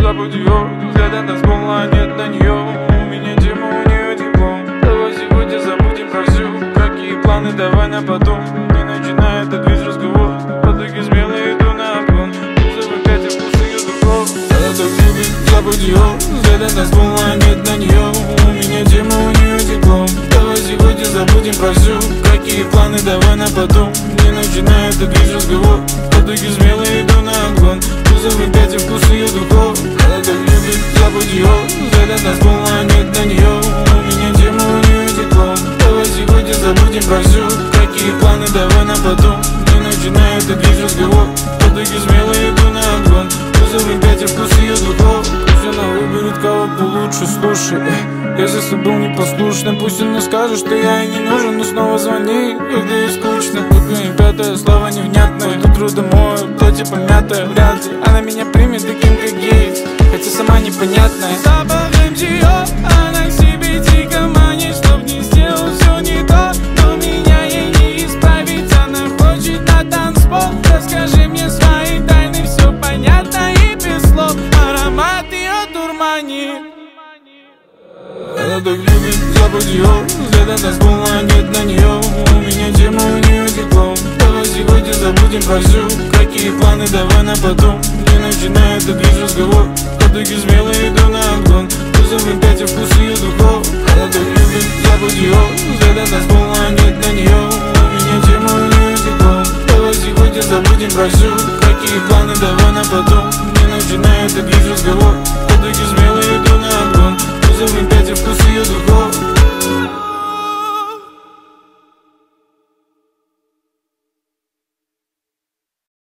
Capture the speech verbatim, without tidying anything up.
забудь ее. Взгляда танцпола, нет на нее. У меня тема, у нее диплом. Давай сегодня забудем про все. Какие планы, давай на потом. Не начинай этот весь разговор. Подруги смелые, иду на обгон. Кузов опять и вкус ее духов. Она так любит, забудь ее. Взгляда танцпола, нет на нее. У меня тема, у нее диплом. Давай сегодня забудем про все. Какие планы, давай на потом. Не начинай этот весь разговор. Подруги смелые, иду на обгон. Кузов опять и вкус ее духов. Она так любит, забудь ее. Взгляда танцпола, нет на нее. У меня тема, у нее диплом. Давай сегодня забудем про все. Какие планы, давай на потом. Не начинай этот весь разговор. Подруги смелые, иду на обгон. Кузов опять и вкус ее духов. Пусть она выберет кого получше, слушай. Если ты был непослушным, пусть она скажет, что я ей не нужен. Но снова звони, когда ей скучно. Только и пятое, слова невнятные. Тут утро домой, платье помятое. Вряд ли она меня примет таким, как есть, хотя сама непонятная. Запах эм джи о, она к себе дико манит, чтоб не сделал все не то. Но меня ей не исправить, она хочет на танцпол. Расскажи мне свои тайны, все понятно и без слов. Аромат ее дурманит. Она так любит, забудь ее. Взгляда танцпола, нет на нее. У меня тема, у нее диплом. Давай сегодня забудем про все. Какие планы, давай на потом. Не начинай этот весь разговор. Подруги смелые, иду на обгон. Кузов опять и вкус ее духов. Она так любит, забудь ее. Взгляда танцпола, нет на нее. У меня тема, у нее диплом. Давай сегодня забудем про все. Какие планы, давай на потом.